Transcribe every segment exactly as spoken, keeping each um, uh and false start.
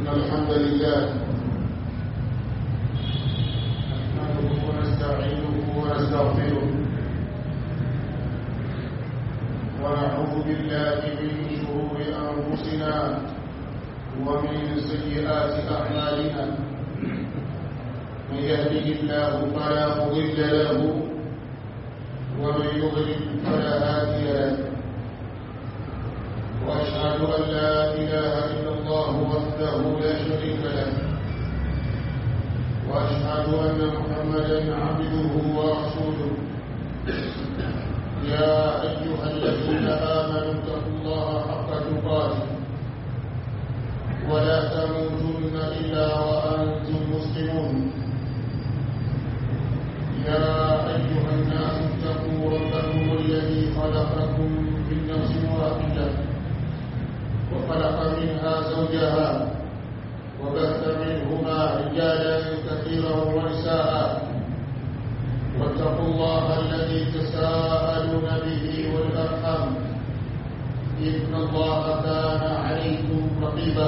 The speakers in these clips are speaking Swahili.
إن الحمد لله نحمده ونستعينه ونستغفره ونعوذ بالله من شرور أنفسنا ومن سيئات أعمالنا من يهده الله فلا مضل له ومن يضلل فلا هادي له وأشهد أن لا إله إلا الله وحده لا شريك له وأشهد أن محمدا عبده ورسوله يا أيها الذين آمنوا اتقوا الله حق تقاته ولا تموتن إلا وأنتم مسلمون يا أيها الناس اتقوا ربكم الذي خلقكم من نفس واحدة وخلق منها زوجها وبث منهما رجالا كثيرا ونساء واتقوا الله الذي تساءلون به والأرحام إن الله كان عليكم رقيبا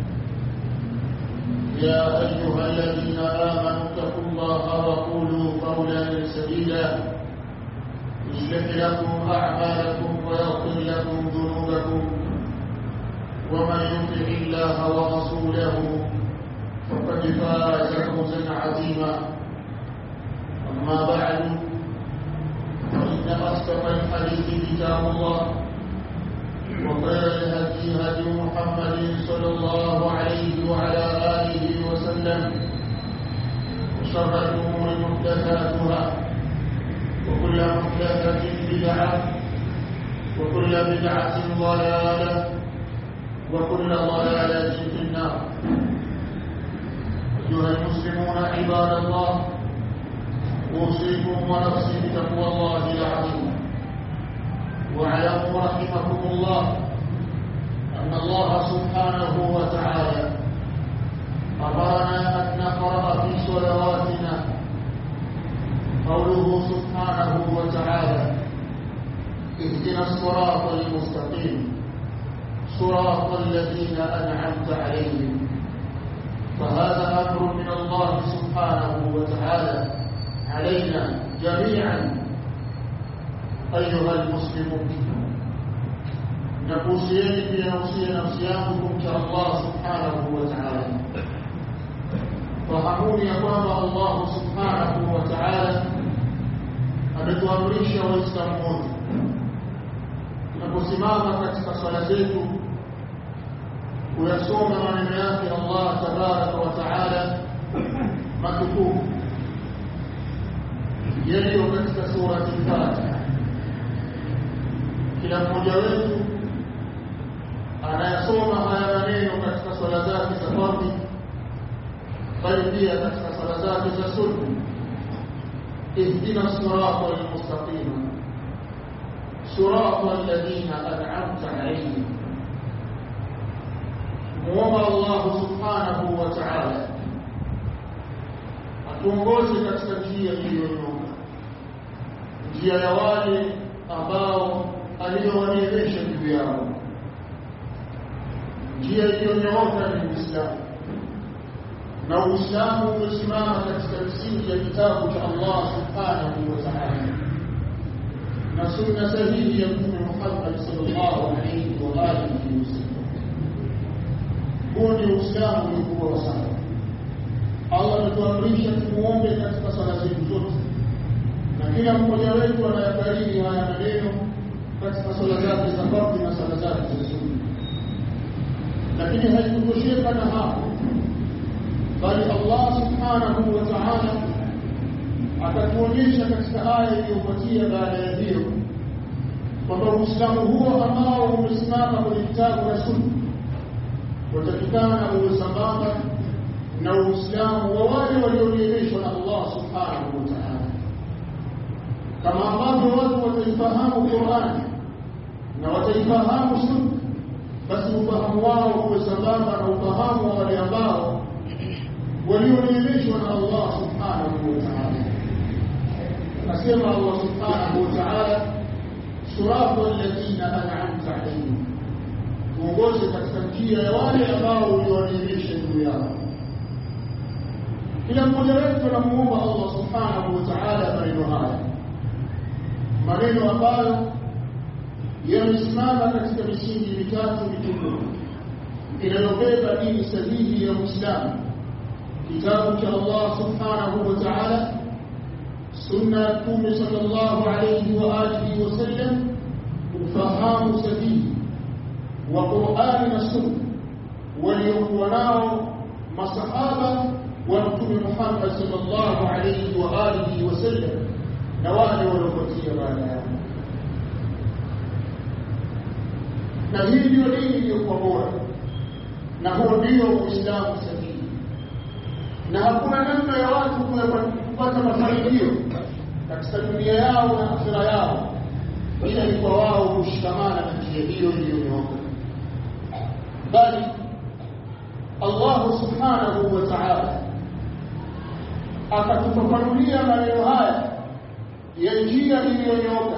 يا أيها الذين آمنوا اتقوا الله وقولوا قولا سديدا يصلح لكم أعمالكم ويغفر لكم ذنوبكم ومن يطع الله ورسوله فقد فاز فوزا عظيما أما بعد فإن أصدق الحديث كتاب الله وخير الهدي هدي محمد صلى الله عليه وعلى آله وسلم وشر الأمور محدثاتها وكل محدثة بدعة وكل بدعة ضلالة وكل ضلالة في النار. أيها المسلمون عباد الله، أوصيكم ونفسي بتقوى الله العظيم. واعلموا رحمكم الله أن الله سبحانه وتعالى أمرنا أن نقرأ في صلواتنا قوله سبحانه وتعالى: اهدنا الصراط المستقيم صراط الذين أنعمت عليهم. فهذا أمر من الله سبحانه وتعالى علينا جميعا أيها المسلمون. نقوسيني في نوصي نفسيانكم كالله سبحانه وتعالى. فهموني أقوام الله سبحانه وتعالى ametuamrisha Waislamu wote tunaposimama katika swala zetu kuyasoma maneno yake Allah tabaraka wa taala matukufu yaliyo katika sura al-Fatiha. Kila mmoja wetu anayasoma haya maneno katika swala zake za fardhi, bali pia katika swala zake za sunna: ihdina as-sirata al-mustaqima صراط الذين أنعمت عليهم. muomba Allah subhanahu wa ta'ala atuongoze katika njia iliyonyooka, njia ya wale ambao aliyowaneemesha juu yao. Njia iliyonyooka ni Uislamu, na Uislamu umesimama katika msingi ya kitabu cha Allah subhanahu wa ta'ala na sunna sahihi ya Mtume Muhammad sallallahu alayhi wa alihi wasallam. Huo ni Uislamu mkubwa sana. Allah anatuamrisha tumuombe katika sala zetu zote, na kila mmoja wetu anayakariri haya maneno katika sala zake za fardhi na sala zake za sunna. Lakini haikutosheka na hapo, bali Allah subhanahu wa ta'ala akatuonyesha katika aya iliyofuatia baada ya hiyo kwamba Uislamu huo ambao umesimama kwenye kitabu na sunna watakikana uwe sambamba na Uislamu wa wale walioneemeshwa na Allah subhanahu wa ta'ala. Kama ambavyo watu wataifahamu Qur'an na wataifahamu sunna, basi ufahamu wao uwe sambamba na ufahamu wa wale ambao walioneemeshwa na Allah subhanahu wa ta'ala. Nasema Allah subhanahu wa ta'ala: صراط الذين أنعمت عليهم tuongoze katika njia ya wale ambao uliwadhihirisha juu yao. Kila mmoja wetu anamuomba Allah subhanahu wa ta'ala maneno haya, maneno ambayo yamesimama katika misingi mitatu mitukufu inayobeba dini sahihi ya Uislamu: kitabu cha Allah subhanahu wa ta'ala, sunna ya Mtume sallallahu alayhi wa alihi wasallam, ufahamu sahihi wa Qur'ani na sunna waliokuwa nao masahaba wa Mtume Muhammad sallallahu alayhi wa alihi wasallam na wale waliofuatia baada yao. Na hii ndio dini iliyokuwa bora, na huo ndio Uislamu sahihi, na hakuna namna ya watu kupata mafanikio katika dunia yao na akhira yao ila ni kwa wao kushikamana na njia hiyo iliyonyooka. Bali Allah subhanahu wa ta'ala akatufafanulia maneno haya ya njia iliyonyooka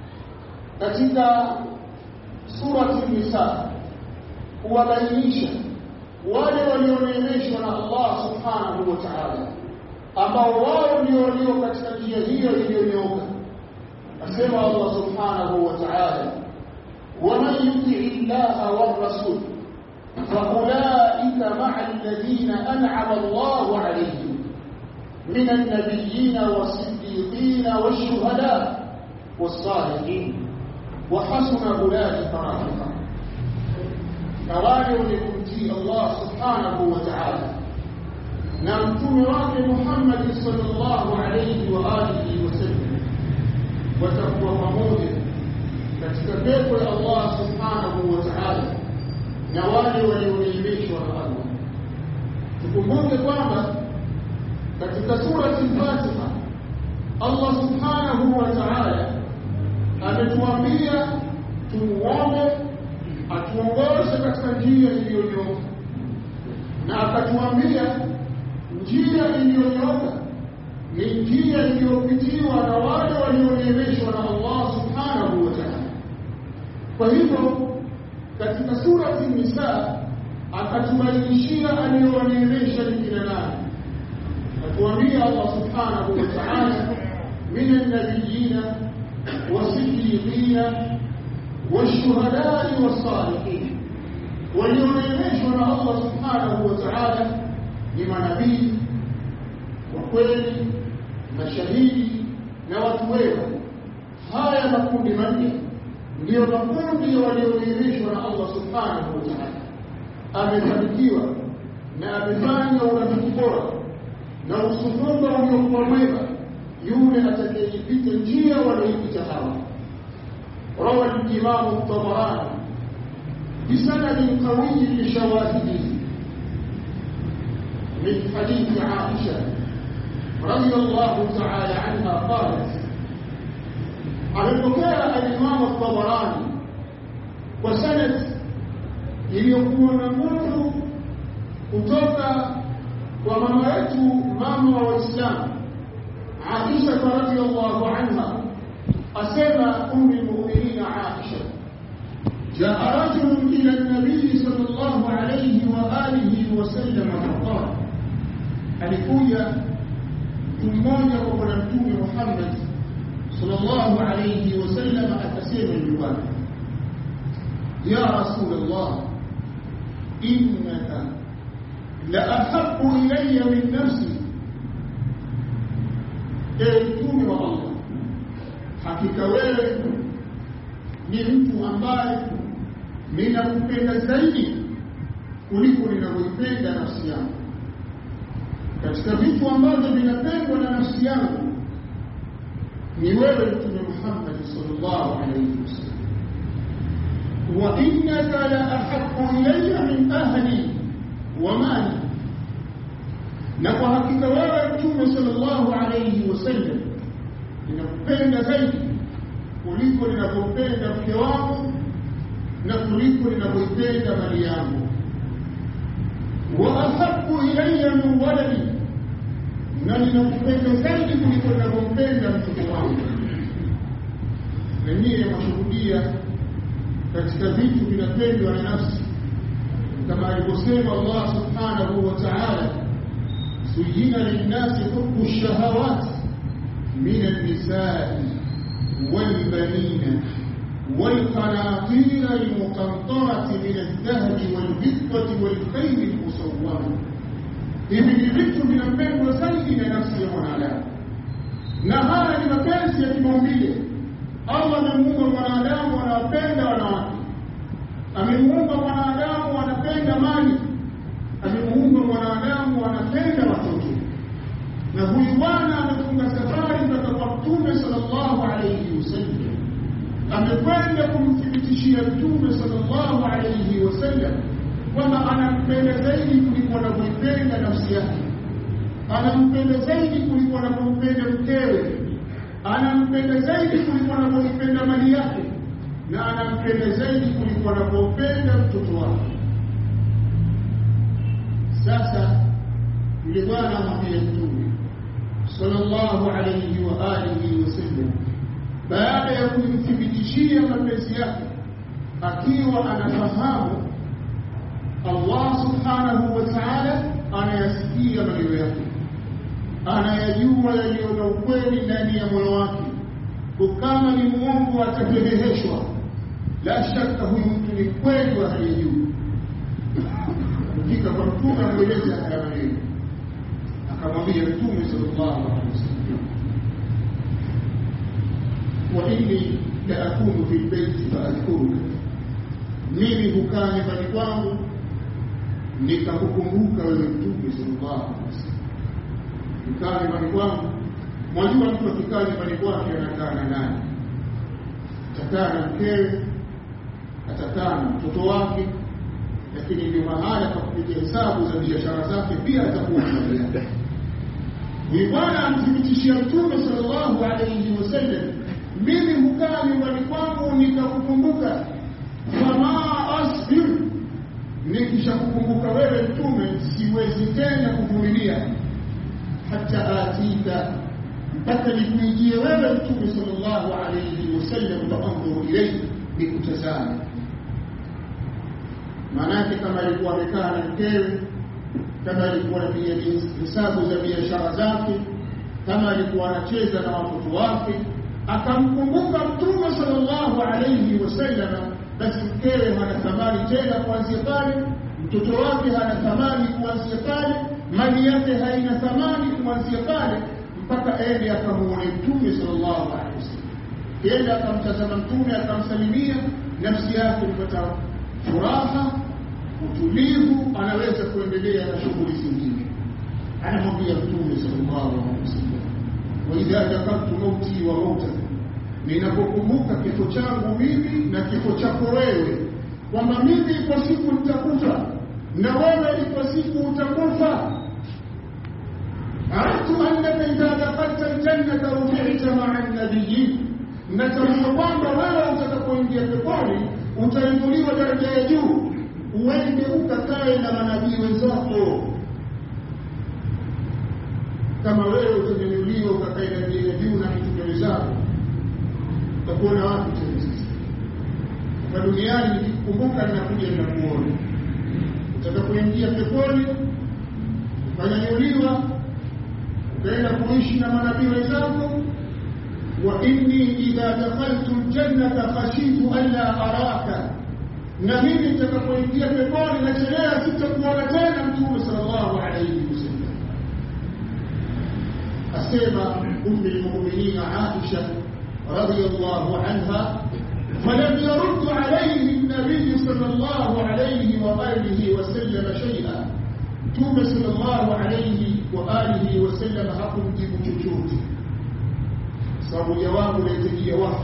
katika surati An-Nisa, kuwabainisha wale walioneemeshwa na Allah subhanahu wa ta'ala, ambao wao ndio walio katika njia hiyo iliyonyooka. Asema Allah subhanahu wa ta'ala: وَمَنْ يُطِعِ اللَّهَ وَالرَّسُولَ فَأُولَئِكَ مَعَ الَّذِينَ أَنْعَمَ اللَّهُ عَلَيْهِمْ مِنَ النَّبِيِّينَ وَالصِّدِّيقِينَ وَالشُّهَدَاءِ وَالصَّالِحِينَ وَحَسُنَ أُولَئِكَ رَفِيقًا. Nawale ulikumtii Allah subhanahu wa ta'ala na mtume wake Muhammad sallallahu alayhi wa alihi wasallam, watakuwa pamoja katika pepo ya Allah subhanahu wa ta'ala na wale walioneemeshwa na Allah. Tukumbuke kwamba katika surati Al-Fatiha Allah subhanahu wa ta'ala ametuambia tumuombe atuongoze katika njia iliyonyooka, na akatuambia njia iliyonyooka ni njia iliyopitiwa na wale walioneemeshwa na Allah subhanahu wa ta'ala. Kwa hivyo katika surati An-Nisa akatubainishia aliyowaneemesha ni kina nani. Atuambia Allah subhanahu wa ta'ala: min an-nabiyina was-siddiqina wash-shuhada'i was-salihin. Walioneemeshwa na Allah subhanahu wa ta'ala ni manabii wa kweli, mashahidi na watu wema. Haya makundi manne ndio makundi walioneemeshwa na Allah subhanahu wa ta'ala. Amefanikiwa na amefanya urafiki bora na usuhuba uliokuwa mwema yule atakayepita njia walioipita hawa. روى الإمام الطبراني بسند قوي لشواهده من حديث عائشة رضي الله تعالى عنها قالت: alipokea al-Imam al-Tabarani kwa sanad iliyokuwa na nguvu kutoka kwa mama yetu, mama wa Uislamu, Aisha radhiyallahu anha, asema ummu al-mu'minin Aisha: jaa rajulun ila an-nabiy sallallahu alayhi wa alihi wa sallam faqala, alikuja mmoja kwa bwana mtume Muhammad sallallahu alayhi wa sallam akasema nyumbani: ya Rasulullah, innaka la ahabbu ilayya min nafsi. Ewe mtume wa Allah, hakika wewe ni mtu ambaye ninakupenda zaidi kuliko ninavyoipenda nafsi yangu. Katika vitu ambavyo vinapendwa na nafsi yangu ni wewe mtume Muhammad sallallahu alayhi wasallam. Wa innaka la ahabbu ilayya min ahli wa mali, na kwa hakika wewe mtume sallallahu alayhi wasallam ninakupenda zaidi kuliko ninavyopenda mke wangu na kuliko ninavyoipenda mali yangu. Wa ahabbu ilayya min waladi, na ninakupenda zaidi kuliko ninavyompenda mtoto wangu. Na nyie mashuhudia katika vitu vinapendwa na nafsi, kama alivyosema Allah subhanahu wa ta'ala, zuyina linnasi hubbu shahawat min an-nisa'i wal-banina wal-qanatir al-muqantarati min adh-dhahabi wal-fiddati wal-khayl al-musawwama. Hivi ni vitu vinapendwa zaidi na nafsi ya mwanadamu, na haya ni mapenzi ya kimaumbile. Allah amemuumba mwanadamu anapenda wanawake, amemuumba mwanadamu anapenda mali, amemuumba mwanadamu anapenda watoto. Na huyu bwana amefunga safari mpaka kwa Mtume sallallahu alayhi wasallam, amekwenda kumthibitishia Mtume sallallahu alayhi wasallam kwamba anampenda zaidi kuliko anavyoipenda nafsi yake, anampenda zaidi kuliko anavyompenda mkewe, anampenda zaidi kuliko anavyoipenda mali yake, na anampenda zaidi kuliko anavyopenda mtoto wake. Sasa yule bwana amwambia Mtume sallallahu alayhi wa alihi wasallam, baada ya kumthibitishia mapenzi yake, akiwa anafahamu Allah subhanahu wa ta'ala anayasikia maneno yake, anayajua yaliyo na ukweli ndani ya moyo wake. Kama ni muongo atafedheheshwa, la shaka huyu mtu ni kweli wa hali ya juu. Kufika kwa Mtume amweleza haya maneno, akamwambia Mtume sallallahu alaihi wasallam, wa inni la akunu fi baiti fa adhkuruka, mimi hukaa nyumbani kwangu nikakukumbuka wewe Mtume sallallahu alaihi wasallam. Kukaa nyumbani kwangu, mwajua mtu akikaa nyumbani kwake anakaa na nani? Atakaa na mkewe, atakaa na mtoto wake, lakini ndio mahala pa kupiga hesabu za biashara zake pia atakuwa na. Huyu bwana amthibitishia Mtume sallallahu alayhi wasallam, mimi hukaa nyumbani kwangu nikakukumbuka, fama asbir, nikishakukumbuka wewe Mtume siwezi tena kuvumilia, hata atika, mpaka nikujie wewe Mtume sallallahu alayhi wasallam, taandhuru ilayhi, nikutazame. Maanake kama alikuwa amekaa na mkewe, kama alikuwa anapiga hesabu za biashara zake, kama alikuwa anacheza na watoto wake, akamkumbuka Mtume sallallahu alayhi wasallam, basi mkewe hana thamani tena kuanzia pale, mtoto wake hana thamani kuanzia pale, mali yake haina thamani kuanzia pale, mpaka aende akamuone Mtume sallallahu alayhi wasallam. Yeye akamtazama Mtume, akamsalimia, nafsi yake ilipata furaha, utulivu, anaweza kuendelea na shughuli zingine. Anamwambia Mtume sallallahu alaihi wasallam, wa idha dhakartu mauti wa mautaka, ninapokumbuka kifo changu mimi na kifo chako wewe, kwamba mimi ipo siku nitakufa na wewe ipo siku utakufa, aratu annaka idha dakhalta aljannata rufi'ta ma'a an-nabiyyin, natambua kwamba wewe utakapoingia peponi utainuliwa daraja ya juu, uende ukakae na manabii wenzako. Kama wewe utainuliwa ukakae na daraja ya juu na mitume wenzako, utakuwa na wapi tena sisi? Kwa duniani nikikumbuka ninakuja ninakuona. Utakapoingia peponi, ukanyanyuliwa, ukaenda kuishi na manabii wenzako. Wa inni idha dakhaltu aljannata khashitu alla araka, na mimi nitakapoingia peponi nachelea sitakuona tena Mtume sallallahu alayhi wasallam. Asema ummu almu'minin Aisha radhiyallahu anha, falam yurd alayhi an-nabiy sallallahu alayhi wa alihi wasallam shay'an, Mtume sallallahu alayhi wa alihi wasallam hakumjibu chochote, sababu jawabu laitajia wahi,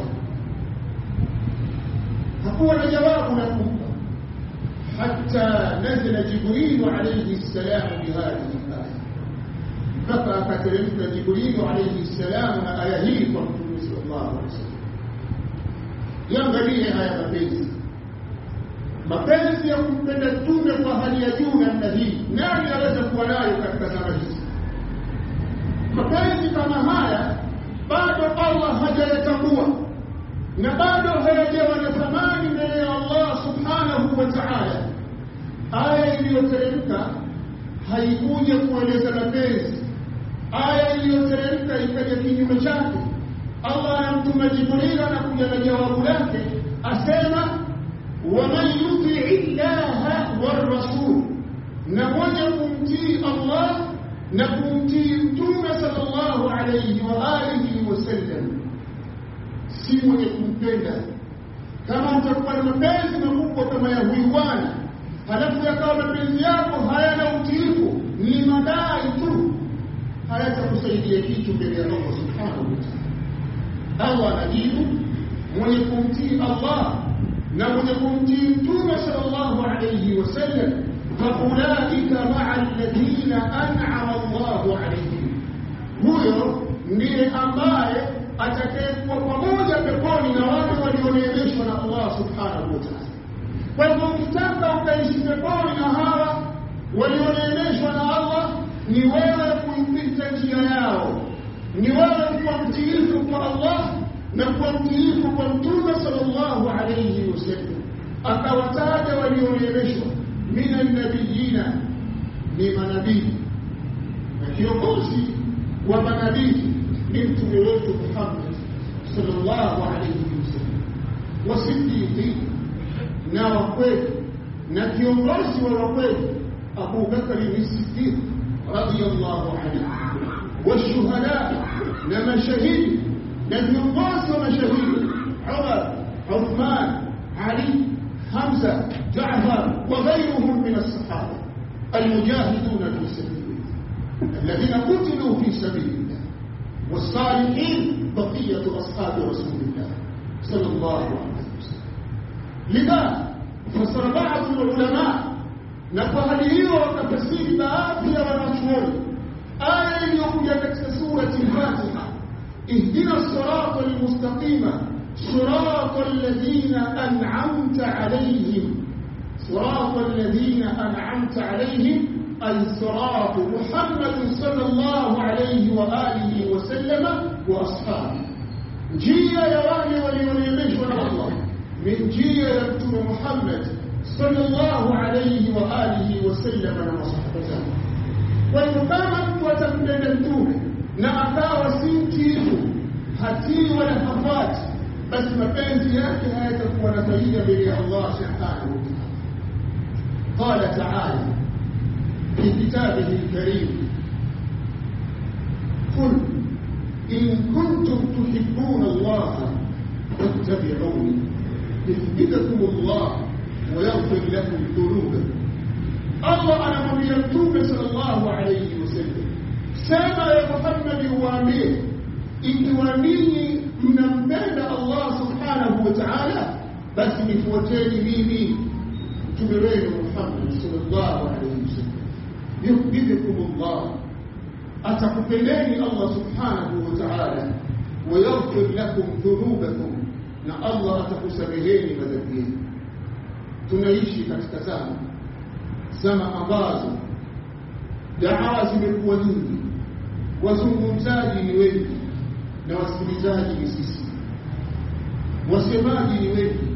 hakuwa na jawabu la kumpa, hata nazala Jibril alayhi salam bihadhihi al-aya, mpaka akateremka Jibril alayhi salam na aya hii kwa Mtume sallallahu alayhi wasallam. Yangalie haya mapenzi, mapenzi ya kumpenda Mtume kwa hali ya juu namna hii, nani anaweza kuwa nayo katika zama hizi? Mapenzi kama haya bado Allah hajayatambua, na bado hayajawa na thamani mbele ya Allah subhanahu wa ta'ala aya iliyoteremka haikuja kueleza mapenzi. Aya iliyoteremka ikaja kinyume chake. Allah anamtuma Jibril na kuja na jawabu lake, asema waman yuti illaha war rasul, na mwenye kumtii Allah na kumtii Mtume sallallahu alayhi wa alihi wasallam, si mwenye kumpenda. Kama utakuwa na mapenzi makubwa kama ya huyu bwana, halafu yakawa mapenzi yako hayana utiifu, ni madai tu, hayatakusaidia kitu mbele ya Allah subhanahu wa ta'ala. Allah anajibu mwenye kumtii Allah na mwenye kumtii Mtume sallallahu alayhi wasallam, faulaika ma'a alladhina an'ama Allahu alayhim, huyo ndiye ambaye atakayekuwa pamoja peponi na wale walioneemeshwa na Allah subhanahu wa ta'ala. Kwa hivyo ukitaka ukaishi peponi na hawa walioneemeshwa na Allah, ni wewe kuipita njia yao, ni wewe kuwa mtiifu kwa Allah na kuwa mtiifu kwa Mtume sallallahu alayhi wasallam. Akawataja walioneemeshwa minan nabiyina, ni manabii, na kiongozi wa manabii ni Mtume wetu Muhammad sallallahu alayhi wasallam, wasiddiqi, na wakweli, na kiongozi wa wakweli Abu Bakr as-Siddiq radiyallahu anhu, washuhada, na mashahidi, na viongozi wa mashahidi Umar, Uthman, Ali, Hamza, Jaafar wa ghayruhum min as-sahaba al-mujahidun fi sabilillah alladhina qutilu fi sabilillah, was-salihin baqiyatu ashabi rasulillah sallallahu alayhi wasallam. Lidha fasara baadhi ya ulama, na kwa hali hiyo wakafasiri baadhi ya wanachuoni aya iliyokuja katika surati al-Fatiha, ihdina as-sirata al-mustaqima sirata alladhina an'amta alayhim, sirata alladhina an'amta alayhim ay sirata Muhammad sallallahu alayhi wa alihi wa sallama wa ashabi, njia ya wale walioneemeshwa na Allah, min njia ya Mtume Muhammad sallallahu alayhi wa alihi wa sallama na masahaba zake. Kwa hivyo kama mtu atampenda Mtume na akawa si mtiifu, hatii wala hafati, basi mapenzi yake hayatakuwa na faida mbele ya Allah subhanahu wa ta'ala. Qala ta'ala fi kitabihi al-karim, qul in kuntum tuhibbuna Allah fattabi'uni yuhibbukum Allah wa yaghfir lakum dhunubakum. Allah anamwambia Mtume sallallahu alayhi wasallam, sema ya Muhammad, uwaambie ikiwa ninyi mnampenda Allah subhanahu wa ta'ala, basi nifuateni mimi Mtume wenu Muhammad sallallahu alayhi wasallam. Yuhibbukum Allah, atakupendeni Allah subhanahu wa ta'ala, wa yaghfir lakum dhunubakum, na Allah atakusameheni madhambi yenu. Tunaishi katika zama zama ambazo da'wa zimekuwa nyingi, wazungumzaji ni wengi na wasikilizaji ni sisi, wasemaji ni wengi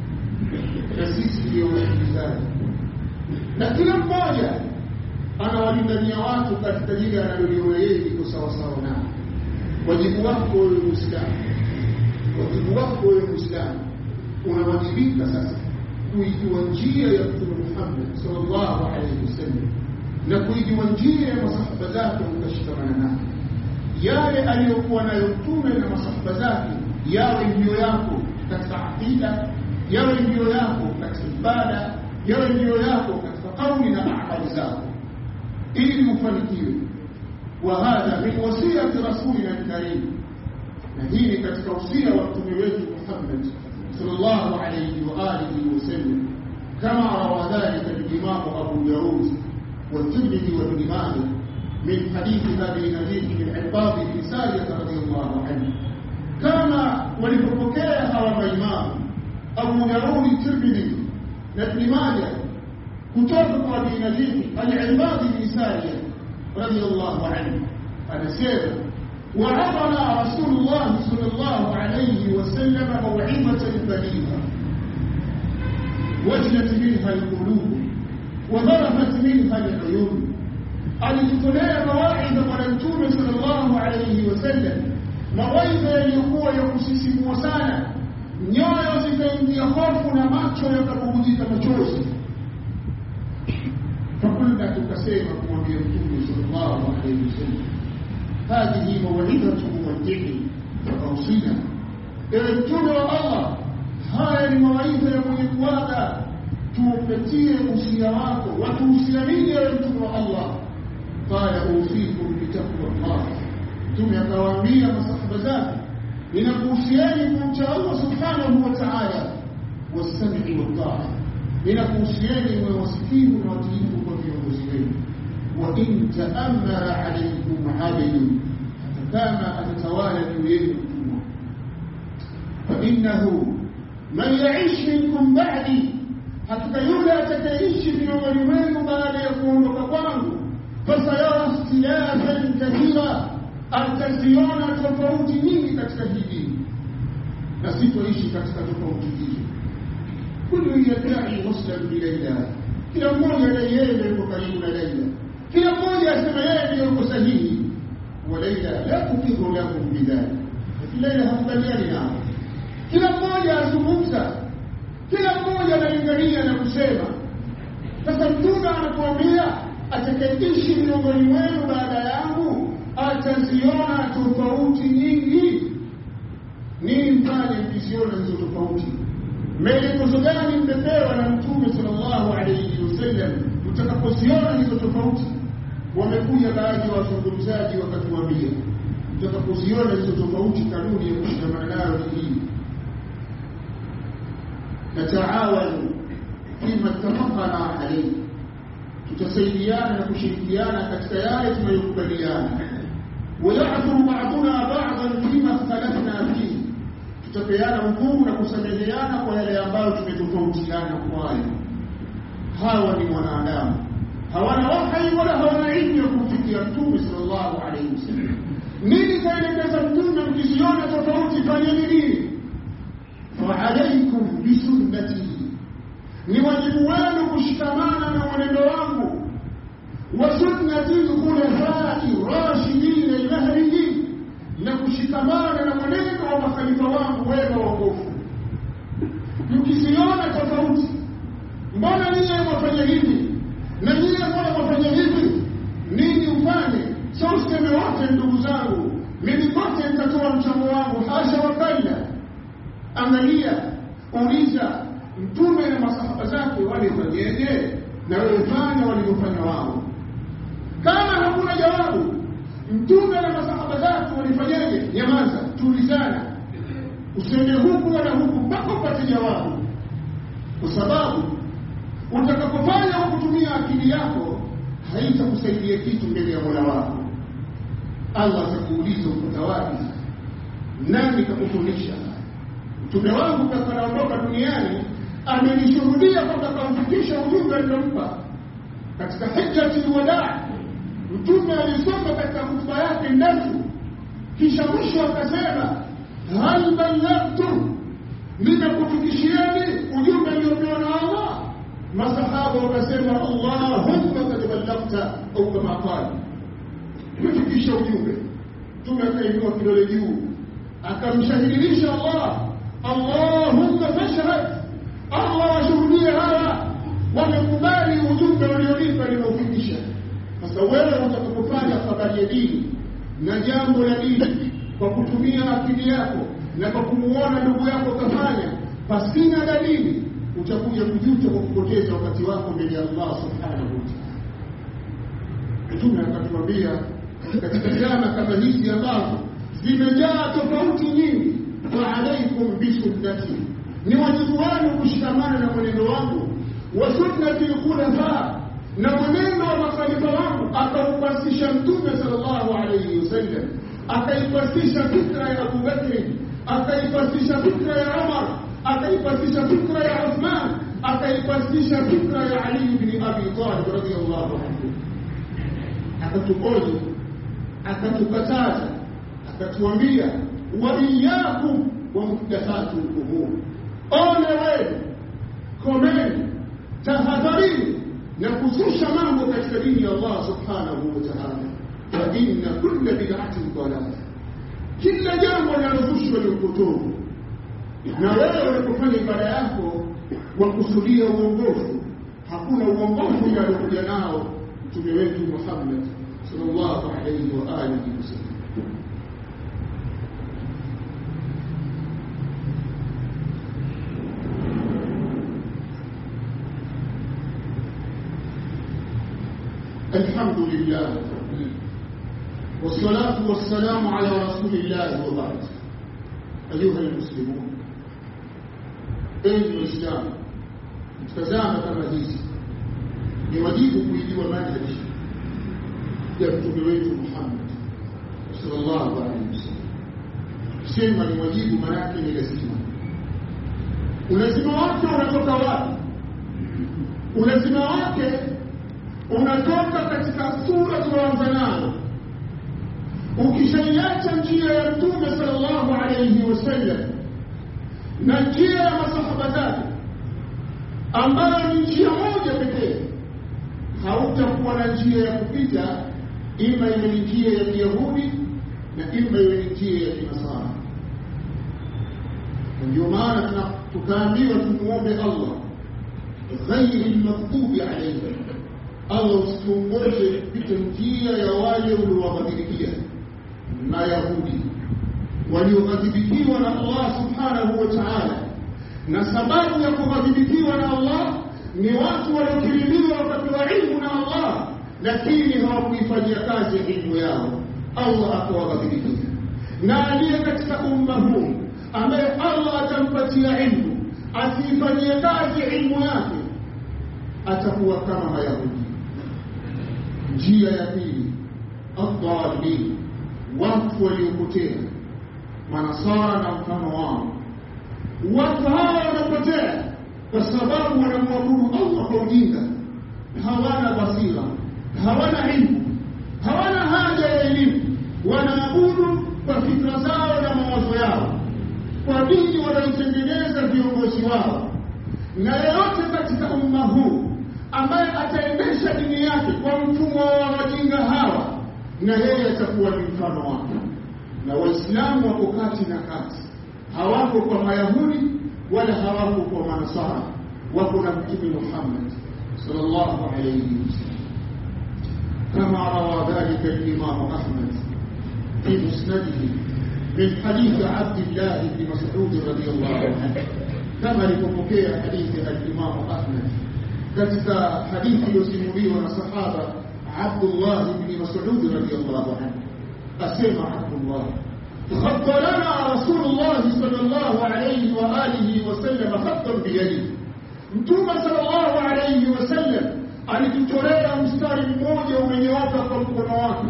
na sisi ndio wasikilizaji, na kila mmoja anawalingania watu katika lile analoliona yeye liko sawa sawa nao. Wajibu wako wewe Muislamu, wajibu wako wewe Muislamu, unawajibika sasa kuijua njia ya Mtume Muhammad sallallahu alayhi wasallam na kuijua njia ya masahaba zake, ukashikamana nayo. Yale aliyokuwa nayo Mtume na masahaba zake yawe ndio yako katika akida, yawe ndio yako katika ibada, yawe ndio yako katika kauli na amali zako, ili ufanikiwe. Wa hadha min wasiyati rasulina al-karim, na hii ni katika usia wa Mtume wetu Muhammad sallallahu alayhi wa alihi wasallam, kama rawa dhalika al-imam Abu Daud wa Tirmidhi wa Ibn Majah min hadith Abi Nadir bin Ibad bin Sariyah radhiyallahu anhu, kama walipokea hawa maimamu Abu Daud, Tirmidhi na Ibn Majah kutoka kwa Abi Nadir al-Ibad bin Sariyah radhiyallahu anhu, anasema وعظنا رسول الله صلى الله عليه وسلم موعظة بليغة. وجلت منها القلوب وضربت منها العيون. Alitutolea mawaidha Bwana Mtume sallallahu alayhi wasallam, mawaidha yaliyokuwa ya kusisimua sana, nyoyo zikaingia hofu na macho yakabubujika machozi. Fakulna, tukasema kumwambia Mtume sallallahu alayhi wasallam, hadhihi mawaidhatu muwaddi'i fausina, ewe Mtume wa Allah, haya ni mawaidha ya mwenye kuaga, tuupatie usia wako, watuhusianini ewe Mtume wa Allah. Qala usikum bitaqwa Allah, Mtume akawaambia masahaba zake, ninakuhusieni kumcha Allah subhanahu wa ta'ala, was-sam'i wat-ta'a, ninakuhusieni mwe wasikivu na watiifu kwa viongozi wenu. Wa in ta'ammara alaykum 'abidun, kama atatawala juu yenu mtumwa, fa innahu man ya'ish minkum ba'di, hakika yule atakayeishi miongoni mwenu baada ya kuondoka kwangu, fasayara ikhtilafan kathira, ataziona tofauti nyingi katika hili na sitoishi katika tofauti hizo. Kullu yadai waslan bilaila, kila mmoja anayeye yuko karibu na Laila, kila mmoja asema yeye ndiye yuko sahihi. Wa Laila la tukiru lahum bidhalik, Laila hakubaliani nao. Kila mmoja azungumza, kila mmoja analingania na kusema. Sasa Mtume anatuambia atakayeishi miongoni mwenu baada yangu ataziona tofauti nyingi. Nini mfanye mkiziona hizo tofauti? Maelekezo gani mmepewa na Mtume sallallahu alayhi wasallam mtakapoziona hizo tofauti? Wamekuja baadhi ya wazungumzaji wakatuambia, mtakapoziona hizo tofauti, kanuni ya kushikamana nayo ni hii: nataawanu fima ittafaqna alayhi, tutasaidiana na kushirikiana katika yale tunayokubaliana. ويعذر بعضنا بعضا فيما اختلفنا فيه, tutapeana udhuru na kusameheana kwa yale ambayo tumetofautiana kwayo. Hawa ni wanadamu, hawana wahi wala hawana ilmu ya kumfikia Mtume sallallahu alayhi wasallam. Nini kaelekeza Mtume? Mkiziona tofauti fanyeni nini? Fa alaykum bi sunnati, ni wajibu wenu kushikamana na mwenendo wangu, wa sunnati al-khulafai ar-rashidin al-mahdiyyin, na kushikamana na mwenendo wa makhalifa wangu wema waongofu. Mkiziona tofauti, mbona nyinyi mwafanya hivi na nyinyi mbona mwafanya hivi, nini ufanye? Sio useme wote ndugu zangu mimi kote nitatoa mchango wangu, hasha wakalla. Angalia, uliza Mtume na masahaba zake walifanyaje, na wewe fanya walivyofanya wao. Kama hakuna jawabu, Mtume na masahaba zake walifanyaje? Nyamaza, tulizana, usende huku wala huku mpaka upate jawabu. Kwa sababu utakapofanya kutumia akili yako haitakusaidia kitu mbele ya Mola wako. Allah atakuuliza uko wapi, nani kakufundisha? Mtume wangu kanaondoka duniani amenishuhudia kwamba kaufikisha ujumbe aliyompa katika hijjatul wadaa. Mtume alisoma katika hotuba yake ndefu, kisha mwisho akasema, hal ballaghtu, nimekufikishieni ujumbe aliopewa na Allah? Masahaba wakasema, Allahumma qad ballaghta, au kama qala, umefikisha ujumbe. Mtume akainua kidole juu akamshahidilisha Allah, Allahumma fashhad, Allah washuhudie hawa wamekubali ujumbe ulionipa nimeufikisha. Sasa wewe utakapofanya habari ya dini na jambo la dini kwa kutumia akili yako na kwa kumuona ndugu yako kafanya pasina dalili, utakuja kujuta kwa kupoteza wakati wako mbele ya Allah subhanahu wa ta'ala. Mtume akatuambia katika zama kama hizi ambazo zimejaa tofauti nyingi, wa alaykum bi sunnati, ni wajibu wenu kushikamana na mwenendo wangu, wa sunnati al-khulafa, na mwenendo wa makhalifa wangu. Akaupasisha Mtume sallallahu alayhi wasallam, akaipasisha fikra ya Abu Bakr, akaipasisha fikra ya Umar, akaipasisha fikra ya Uthman, akaipasisha fikra ya Ali ibn Abi Talib radhiyallahu anhu. Akatuonya, akatukataza, akatuambia, wa iyyakum wa muhdathatul umur, ole wenu komeni, tahadharini na kuzusha mambo katika dini ya Allah subhanahu wa ta'ala. Fa inna kulla bid'atin dalalah, kila jambo linalozushwa ni upotovu. Na wewe unapofanya ibada yako kwa kusudia uongofu, hakuna uongofu uliokuja nao mtume wetu Muhammad sallallahu alayhi wa alihi wasallam. الحمد لله والصلاة والسلام على رسول الله وبعد. أيها المسلمون، أيها الإسلام، تزامة كما hizi ni wajibu kuijua manhaji ya mtume wetu Muhammad sallallahu alaihi wasallam. Sema ni wajibu, maana yake ni lazima. Ulazima wake unatoka wapi? Ulazima wake unatoka katika sura tunaanza nayo. Ukishaiacha njia ya mtume sallallahu alayhi wasallam na njia ya masahaba zake ambayo ni njia moja pekee, hautakuwa na njia ya kupita, ima iwe ni njia ya Kiyahudi na ima iwe ni njia ya Kinasara. Ndio maana tukaambiwa tumuombe Allah ghairi al-maghdubi alayhim, Allah usituongoze kupita njia ya wale walioghadhibikia Mayahudi, walioghadhibikiwa na Allah subhanahu wa ta'ala. Na sababu ya kughadhibikiwa na Allah ni watu waliokirimiwa wakapewa ilmu na Allah, lakini hawakuifanyia kazi ilmu yao, Allah akawaghadhibikia. Na aliye katika umma huu ambaye Allah atampatia ilmu asifanyie kazi ilmu yake, atakuwa kama Mayahudi. Njia ya pili, adhalin, watu waliopotea, Manasara na mfano wao. Watu hawa wanapotea kwa sababu wanamwabudu Allah kwa ujinga, hawana basira, hawana ilmu, hawana haja ya elimu, wanaabudu kwa fikra zao na mawazo yao, kwa dini wanaitengeneza viongozi wao. Na yeyote katika umma huu ambaye ataendesha dini yake kwa mfumo wa wajinga hawa, na yeye atakuwa ni mfano wake. Na Waislamu wako kati na kati, hawako kwa Mayahudi wala hawako kwa Manasara, wako na Mtume Muhammad sallallahu alayhi wasallam. Kama rawa dhalika al-Imam Ahmad fi musnadihi min hadith Abdullah ibn Mas'ud radiyallahu anhu, kama alipokea hadithi al-Imam Ahmad katika hadithi iliyosimuliwa na sahaba Abdullah ibn Mas'ud radiyallahu anhu. Asema Abdullah, خط لنا رسول الله صلى الله عليه وآله وسلم خطا بيده. Mtume sallallahu alayhi wasallam alituchorea mstari mmoja umenyooka kwa mkono wake.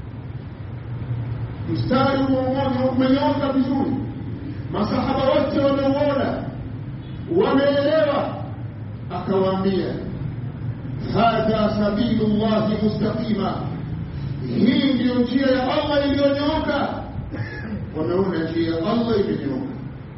Mstari mmoja umenyooka vizuri, masahaba wote wameuona, wameelewa. Akawaambia, hadha sabilullahi mustaqima, hii ndio njia ya Allah iliyonyooka. Wameona njia ya Allah imenyooka.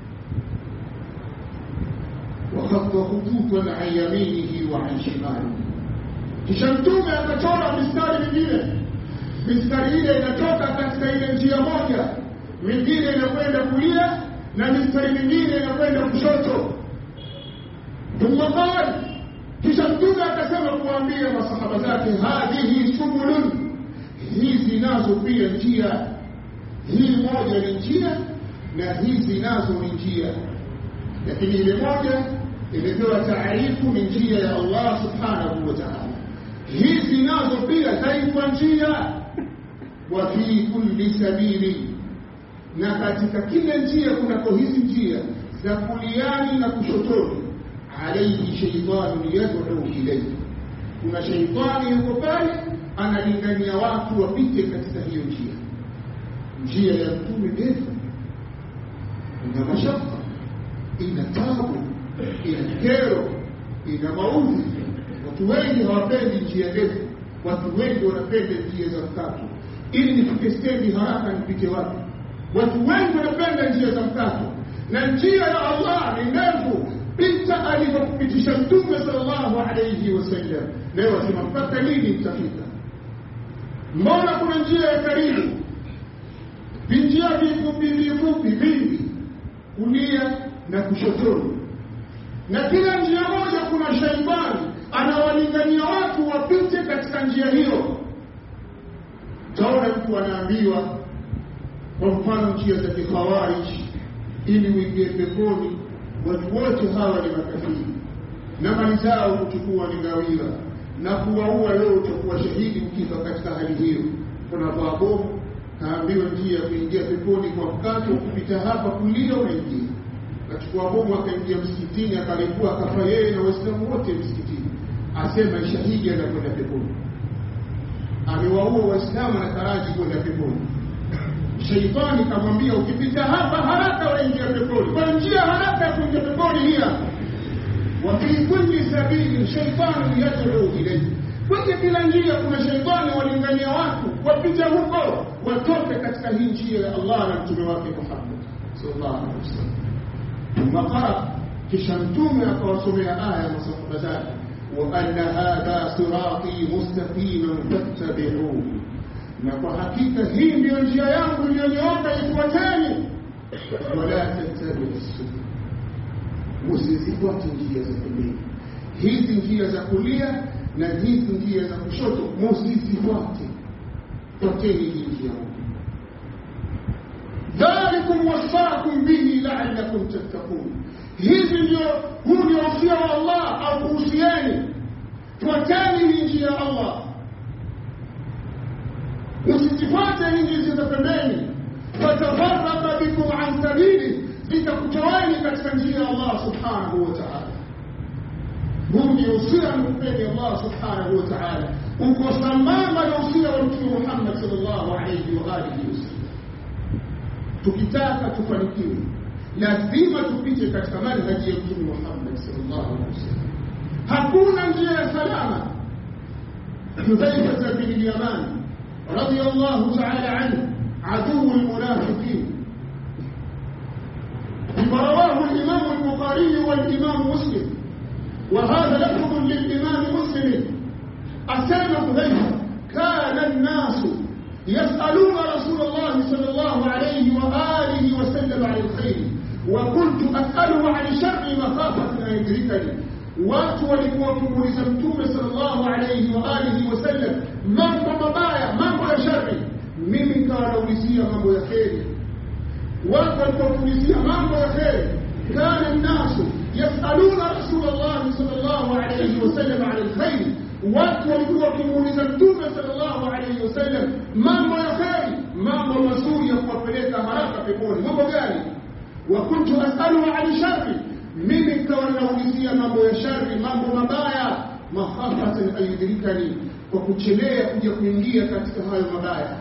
وخط خطوطا عن يمينه وعن شماله. Kisha Mtume akachora mistari mingine. Mistari ile inatoka katika ile njia moja, mingine inakwenda kulia na mistari mingine inakwenda kushoto. Tumwambie, kisha Mtume akasema kuambia masahaba zake, hadhihi subulun, hizi nazo pia njia. Hii moja ni njia na hizi nazo ni njia. Lakini ile moja imepewa taarifu ni njia ya Allah subhanahu wa ta'ala. Hizi nazo pia zaitwa njia. Wa fi kulli sabili, na katika kila njia kunako hizi njia za kuliani na kushotoni, alayhi shaytanu yad'u ilayhi, kuna shaytani yuko pale analingania watu wapite katika hiyo njia. Njia ya Mtume ndefu, ina mashaka, ina taabu, ina kero, ina maudhi. Watu wengi hawapendi njia ndefu, watu wengi wanapenda njia za mkato. Ili nifike stendi haraka nipite wapi? Watu wengi wanapenda njia za mkato. Na njia ya Allah ni ndefu, pita alivyokupitisha Mtume sallallahu alayhi wasallam. Leo wasema mpaka lini mtafika? Mbona kuna njia ya karibu, vinjia vifupi vifupi vingi kulia na kushotoni, na kila njia moja kuna shaitani anawalingania watu wapite katika njia hiyo. Taona mtu anaambiwa kwa mfano njia za kikhawarij, ili uingie peponi watu wote hawa ni makafiri na mali zao kuchukua ni ngawira na kuwaua leo utakuwa shahidi ukifa katika hali hiyo. Kuna babu kaambiwa njia ya kuingia peponi kwa mkato, kupita hapa kulia unaingia. Akachukua bomu akaingia msikitini, akalipua akafa yeye na Waislamu wote msikitini. Asema shahidi anakwenda peponi. Amewaua Waislamu na taraji kwenda peponi. Shaitani kamwambia ukipita hapa haraka waingia peponi. Kwa njia haraka ya kuingia peponi hiya. Wa fi kulli sabili shaytanu yad'u ilayhi. Kwa kila njia kuna shaitani walingania watu wapite huko, watoke katika hii njia ya Allah na mtume wake Muhammad sallallahu alaihi wasallam. Maqara kisha mtume akawasomea aya masahaba zake, wa anna hadha sirati mustaqiman fattabi'uhu, na kwa hakika hii ndio njia yangu iliyonyooka, ifuateni. Wala tattabi'us subul, msizifuate njia za pembeni. Hizi njia za kulia na hizi njia za kushoto msizifuate, fuateni hii njia. Dhalikum wasaakum bihi la'allakum tattaqun, hizi ndio, huu ndio usia wa Allah au kuhusieni, fuateni hii njia ya Allah, msizifuate njia za pembeni. Fatafarraqa bikum an sabili, zitakutoeni katika njia ya Allah subhanahu wa ta'ala. Huu ndio usia mpeni Allah subhanahu wa ta'ala, uko sambamba na usia wa Mtume Muhammad sallallahu alayhi wa alihi wasallam. Tukitaka tufanikiwe lazima tupite katika manhaji ya Mtume Muhammad sallallahu alayhi wasallam. Hakuna njia ya salama. Hudhaifa bin Yaman radiyallahu ta'ala anhu عدو المنافقين، رواه الإمام البخاري والإمام مسلم، وهذا لفظ للإمام مسلم. أسامة حذيفة كان الناس يسألون رسول الله صلى الله عليه وآله وسلم عن الخير، وكنت أسأله عن الشر مخافة أن يدركني. watu walikuwa kumuuliza Mtume sallallahu alayhi wa alihi wasallam mambo mabaya, mambo ya shari, mimi nikawa naulizia mambo ya kheri. Watu walikuwa kuulizia mambo ya kheri. Kana an-nasu yasaluna Rasulullah sallallahu alayhi wasallam 'an al-khair, watu walikuwa kumuuliza Mtume sallallahu alayhi wasallam mambo ya kheri, mambo mazuri ya kuwapeleka haraka peponi. Mambo gani? Wa kuntu as'aluhu 'an sharri, mimi nikawa naulizia mambo ya shari, mambo mabaya, makhafatan ayudrikani, kwa kuchelea kuja kuingia katika hayo mabaya.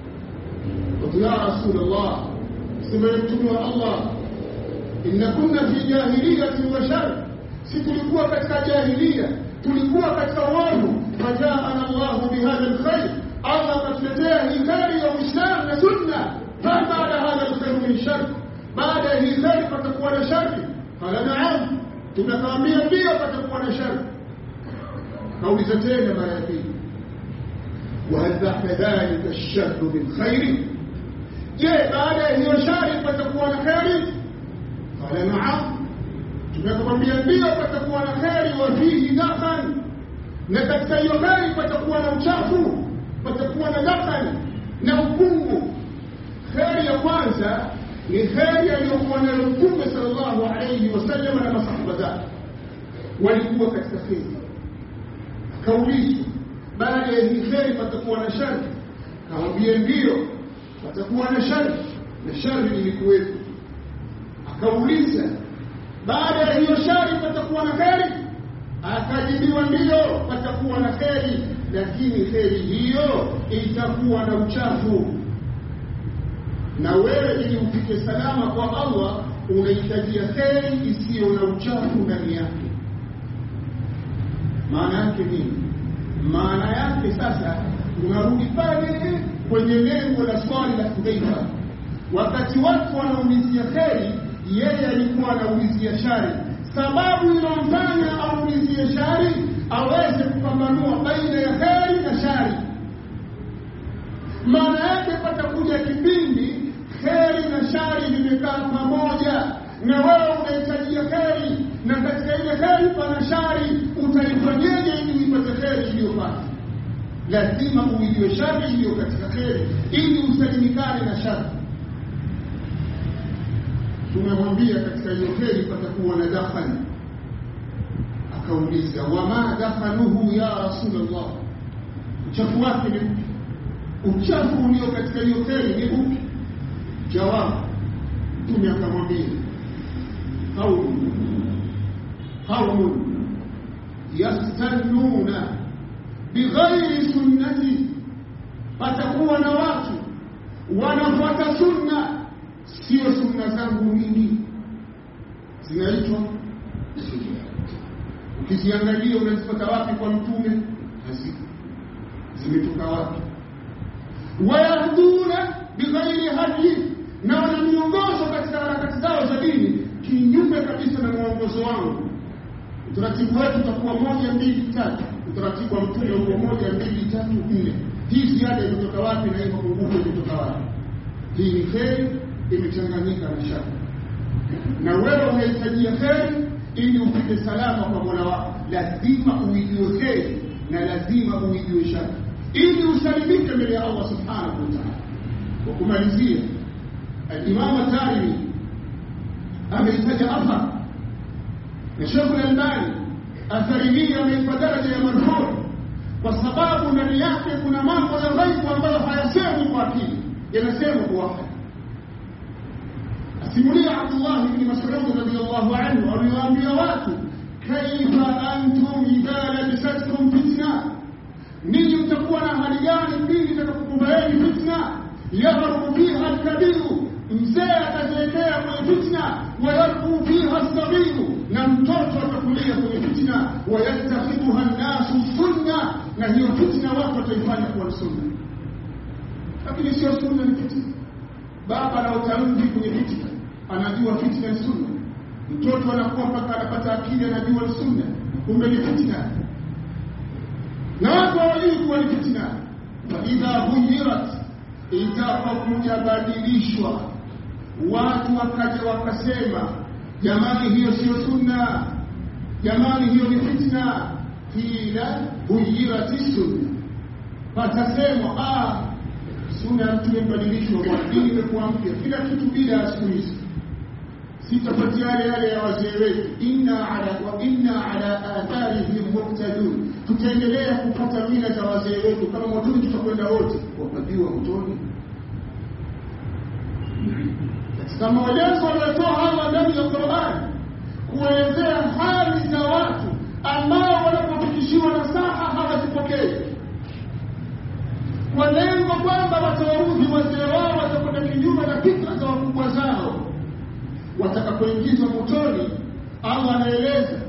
Ya Rasulullah, sema Mtume wa Allah, inna kunna fi jahiliyatin wa shar, si tulikuwa katika jahiliya, tulikuwa katika uovu. Fajaana Allah bihadha alkhair, Allah katuletea hii kheri ya Uislamu na sunna. Baada hadha alkhair min shar, baada hii kheri patakuwa na shari. Qala na'am, tunakwambia ndio patakuwa na shari. Kauliza tena mara ya pili, wa hal dhalika ash-sharru min khair, je, baada ya hiyo shari patakuwa na kheri? Qala na'am, tunakwambia ndio patakuwa na kheri. Wa fihi dakhan, na katika hiyo kheri patakuwa na uchafu, patakuwa na dakhan na ukungu. Kheri ya kwanza ni kheri aliyokuwa nayo Mtume sallallahu alayhi wasallam na masahaba zake, walikuwa katika kheri. Akaulizwa, baada ya hii kheri patakuwa na shari? Akamwambia ndio patakuwa na shari, na shari ilikuwepo. Akauliza, baada ya hiyo shari patakuwa na kheri? Akajibiwa ndio patakuwa na kheri, lakini kheri hiyo itakuwa na uchafu. Na wewe ili ufike salama kwa Allah unahitaji kheri isiyo na uchafu ndani yake. Maana yake nini? Maana yake sasa unarudi pale kwenye lengo la swali la Hudhaifa. Wakati watu wanaulizia kheri, yeye alikuwa anaulizia shari. sababu inamfanya aulizie shari, aweze kupambanua baina ya kheri na shari. Maana yake patakuja kipindi kheri na shari vimekaa pamoja, na wewe unahitajia kheri, na katika ile kheri pana shari. Utaifanyaje ili upate kheri iliyopata? Lazima uijue shari iliyo katika kheri ili usalimikane na shari. Tumemwambia katika hiyo kheri patakuwa na dakhani. Akauliza, wama dakhanuhu ya Rasulullah, uchafu wake ni upi? Uchafu ulio katika hiyo kheri ni upi? Jawabu, Mtume akamwambia, qawmun qawmun yastannuna bighairi sunnati, patakuwa na watu wanafuata sunna, sio sunna zangu mimi. Zinaitwa sunna. Ukiziangalia unazifuata wapi kwa Mtume? Haziko. Zimetoka wapi? Wayahduna bighairi hadi, na wana miongozo katika harakati zao za dini kinyume kabisa na mwongozo wangu. Utaratibu wetu utakuwa moja mbili tatu, utaratibu wa Mtume uko moja mbili tatu nne. Hii ziada imetoka wapi na hii mapungufu imetoka wapi? Hii ni kheri imechanganyika na shari, na wewe unahitajia kheri ili upite salama kwa Mola wako. Lazima uijue kheri na lazima uijue shari ili usalimike mbele ya Allah subhanahu wa ta'ala. Kwa kumalizia, Imam At-Tirmidhi ameitaja athar na Sheikh Al-Albani athari hii ameipa daraja ya marfu, kwa sababu ndani yake kuna mambo ya ghaibu ambayo hayasemwi kwa akili, yanasemwa kwa wahi. Asimulia Abdullah ibn Mas'ud radhiyallahu anhu aliwaambia watu, kaifa antum idha labisatkum fitna, ninyi mtakuwa na hali gani pindi itakapokubaini fitna? Yahrubu fiha al-kabiru, mzee atazeekea kwenye fitna, wayarbu fiha as-saghiru, na mtoto atakulia kwenye fitna, wayattakhidhuha an-nasu sunna, na hiyo fitna watu wataifanya kuwa sunna. Lakini sio sunna ni fitna. Baba na utamzi kwenye fitna anajua fitna ni sunna, mtoto anakuwa mpaka anapata akili anajua ni sunna, kumbe ni fitna. Na watu hawajui kuwa ni fitna. Idha huyirat, itakapokuja badilishwa, watu wakaja wakasema, jamani hiyo sio sunna, jamani hiyo ni fitna, kila huyirati sunna, patasema ah sunna Mtume badilishwa, kwa dini imekuwa mpya, kila kitu bila siku hizi. Sitafuatia yale yale ya wazee wetu, inna ala wa inna ala atharihim muqtadun, tutaendelea kupata mila za wazee wetu, kama motoni tutakwenda wote wapadiwa motoni. Kama wajazo waliotoa hawa ndani ya Qur'an kuelezea hali za watu ambao wanapofikishiwa nasaha hawazipokei, kwa lengo kwamba watawaudhi wazee wao, watakwenda kinyume na fikra za wakubwa zao. Watakapoingizwa motoni, Allah anaeleza,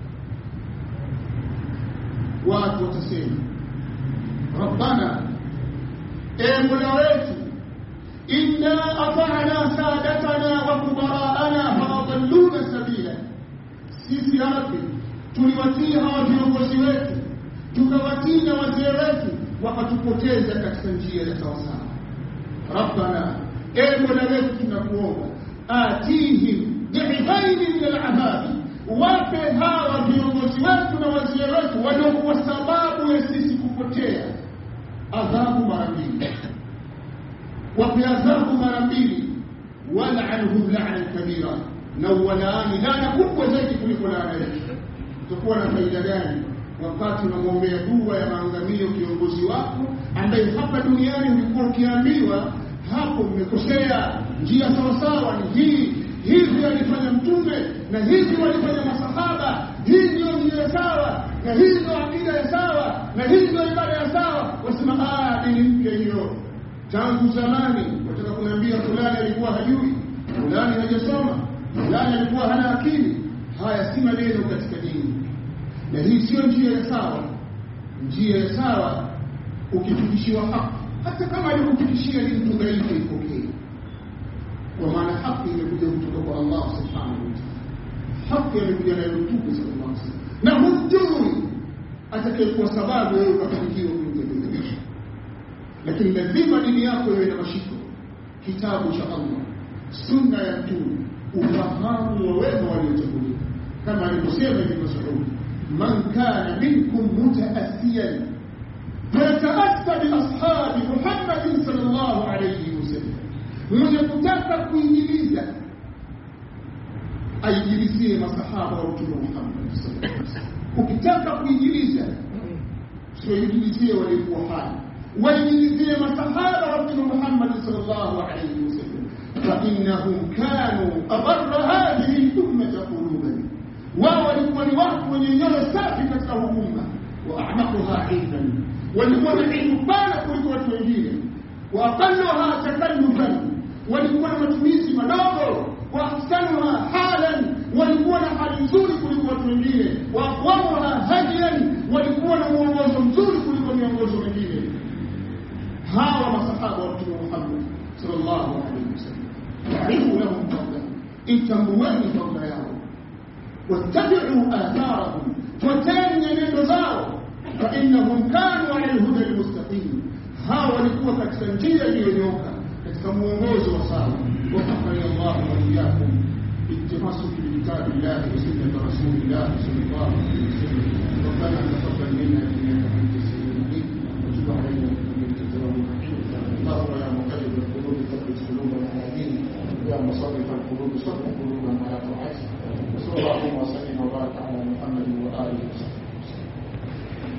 watu watasema, Rabbana, e Mola wetu, inna ata'na sadatana wa kubara'ana fadalluna sabila, sisi Rabbi tuliwatii hawa viongozi wetu, tukawatii na wazee wetu, wakatupoteza katika njia ya sawasawa. Rabbana, e Mola wetu tunakuomba, atihim bi'aini min al'adhabi, wape hawa viongozi wetu na wazee wetu waliokuwa sababu ya sisi kupotea adhabu mara mbili, wape adhabu mara mbili, wal'anhum la'nan kabira, na walaani laana kubwa zaidi kuliko laana yetu. Tutakuwa na faida gani wakati unamwombea dua ya maangamio kiongozi wako ambaye hapa duniani ulikuwa ukiambiwa hapo mmekosea, njia sawa sawa ni hii, hivi alifanya Mtume na hivi walifanya masahaba, hii ndio njia sawa na hii ndio akida ya sawa na hii ndio ibada ya sawa. Wasema ah, dini mpya hiyo tangu zamani. Wataka kuniambia fulani alikuwa hajui, fulani hajasoma, fulani alikuwa hana akili. Haya si maneno katika dini, na hii sio njia ya sawa. Njia ya sawa ukifikishiwa haki, hata kama alikufikishia ni mtu dhaifu, ipokee, kwa maana haki imekuja kutoka kwa Allah subhanahu wa ta'ala. haki imekuja na Mtume sallallahu alaihi wasallam, na hujui atakayekuwa sababu wewe ukafanikiwa kuitekeleza. Lakini lazima dini yako iwe na mashiko, kitabu cha Allah, sunna ya Mtume, ufahamu wa wema waliotangulia, kama alivyosema Ibn Mas'ud, man kana minkum mutaassiyan fata'assa bi ashabi Muhammad sallallahu alayhi wasallam, mwenye kutaka kuingiza aijilizie masahaba wa Mtume Muhammad sallallahu alayhi wasallam. Ukitaka kuingiza sio ingizie walikuwa hai, waingizie masahaba wa Mtume Muhammad sallallahu alayhi wasallam, fa innahum kanu abarra hadhihi al-ummah quluban, wao walikuwa ni watu wenye nyoyo safi katika umma, wa a'maquha ilman, walikuwa na ilmu bana kuliko watu wengine, wa aqalluha takallufan, walikuwa na matumizi madogo, wa ahsanuha halan, walikuwa na hali nzuri kuliko watu wengine, wa aqwamuha hadiyan, walikuwa na mwongozo mzuri kuliko miongozo mingine. Hawa masahaba wa Mtume Muhammad sallallahu alaihi wasallam, ta'rifu lahum fadlan, itambueni fadla yao, wattabi'u atharahum, fuateni nyenendo zao, fa innahum kanu 'ala al-huda al-mustaqim, hawa walikuwa katika njia iliyonyooka, katika mwongozo wa sawa. وفقني الله وإياكم بالتمسك بكتاب الله وسنة رسول الله صلى الله عليه وسلم. ربنا تقبل منا إنك أنت السميع العليم وتب علينا إنك أنت التواب الرحيم. اللهم يا مقلب القلوب ثبت قلوبنا على دينك، يا مصرف القلوب صرف قلوبنا على طاعتك.